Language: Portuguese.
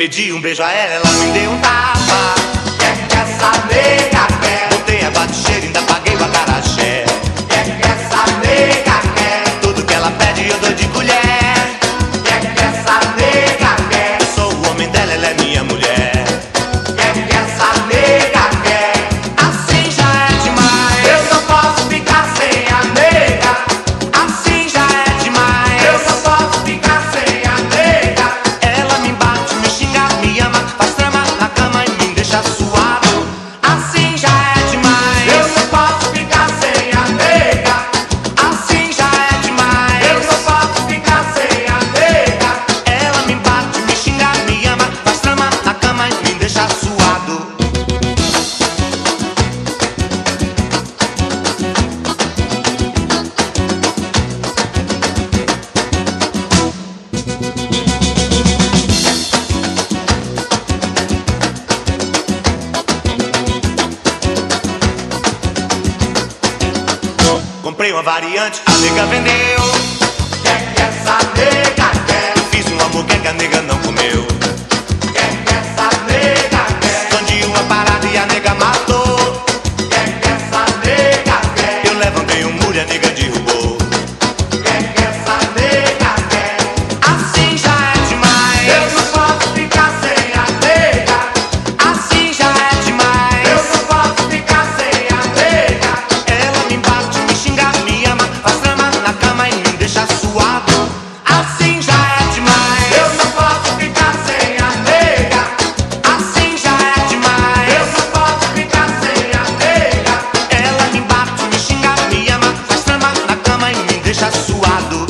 Pedi um beijo a ela, ela me deu um tapa. Que essa nega quer? Botei a bate-cheira, ainda paguei o acarajé. Que essa nega quer? Tudo que ela pede eu dou de colher. Que essa nega quer? Eu sou o homem dela, ela é minha mulher. Que essa nega quer? Assim já é demais. Eu só posso ficar sem a nega. Assim já é demais. Eu só posso ficar sem a nega. Ela me bate, me xinga, me ama, faz trama na cama e me deixa suado. Assim já é demais. Eu só posso ficar sem a nega. Assim já é demais. Eu só posso ficar sem a nega. Ela me bate, me xinga, me ama, faz trama na cama e me deixa suado. Comprei uma variante, a nega vendeu. Que essa nega quer? Fiz um hambúrguer que a nega não comeu. Que essa nega quer? Escondi uma parada e a nega matou. Que essa nega quer? Eu levantei um muro e a nega derrubou. Que essa nega quer? Assim já é demais. Eu não posso ficar sem a nega. Assim já é demais. Eu não posso ficar sem a nega. Ela me bate, me xinga, me ama, faz trama na cama e me deixa suado. Assim já é demais. Eu não posso ficar sem a nega. Assim já é demais. Eu não posso ficar sem a nega. Ela me bate, me xinga, me ama, faz trama na cama e me deixa suado.